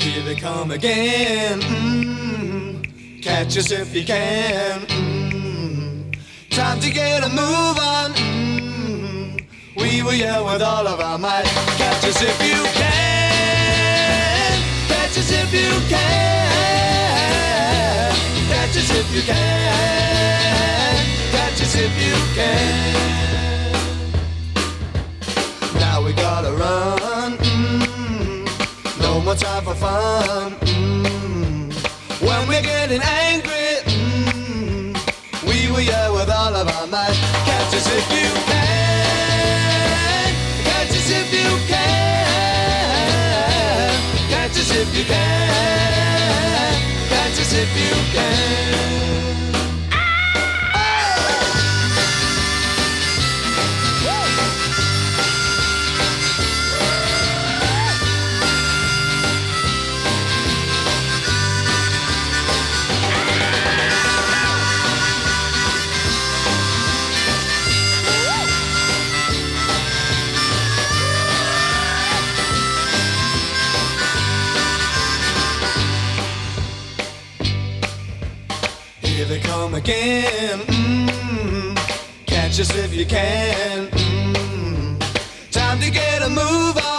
Here they come again. Catch us if you can. Time to get a move on. We will yell with all of our might. Catch us if you can. Catch us if you can. Catch us if you can. Catch us if you can. Now we gotta run. No more time for fun. When we're getting angry, we will yell with all of our might. Catch us if you can. Catch us if you can. Catch us if you can. Catch us if you can. Here they come again. Catch us if you can. Time to get a move on.